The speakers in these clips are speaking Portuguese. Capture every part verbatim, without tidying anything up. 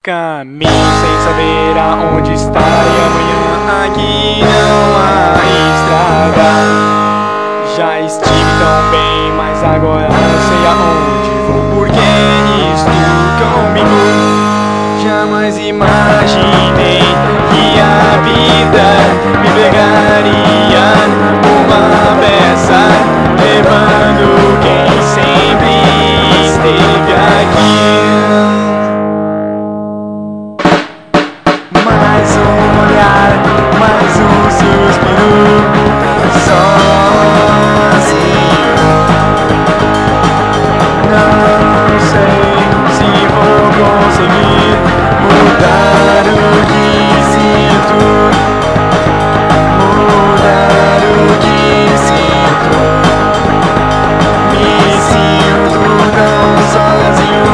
Caminho sem saber aonde estarei amanhã. Aqui não há estrada. Já estive tão bem, mas agora não sei aonde vou. Porque estou comigo. Jamais imaginei que a vida me pegaria uma peça, levando quem sempre esteve aqui. Mais um olhar, mais um suspiro, sozinho. Não sei se vou conseguir mudar o que sinto, mudar o que sinto. Me sinto tão sozinho,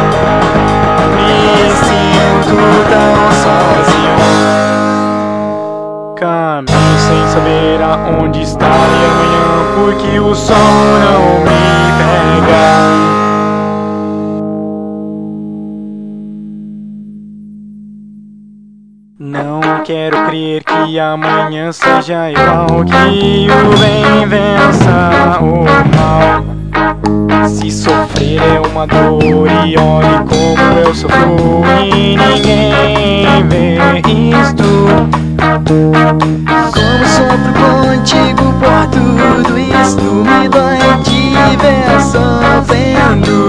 me sinto tão sozinho. Caminho sem saber aonde estarei amanhã, porque o sol não me pega. Não quero crer que amanhã seja igual, que o bem vença o mal. Se sofrer é uma dor e olhe como eu sofro e ninguém vê isto. Como sofro contigo por tudo isto, me dói te ver sofrendo.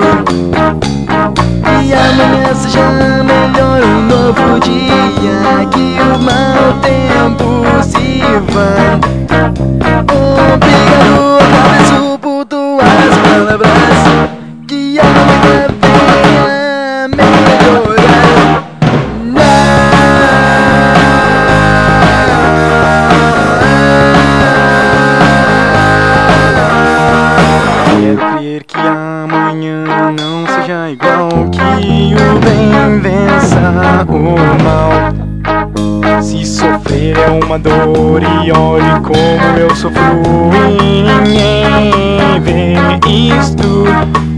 E amanhã seja melhor um novo dia, que o mau tempo se vá. Obrigado, agradeço por tuas palavras, que amanhã venha melhorar. Quero crer que amanhã não seja igual, que o bem vença o mal. Se sofrer é uma dor e olhe como eu sofro e ninguém vê isto.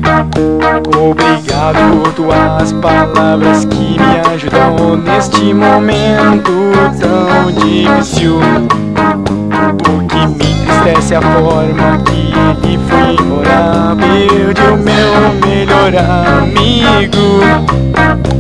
Obrigado por tuas palavras que me ajudam neste momento tão difícil. O que me entristece é a forma que ele foi embora, perdeu meu melhor amigo.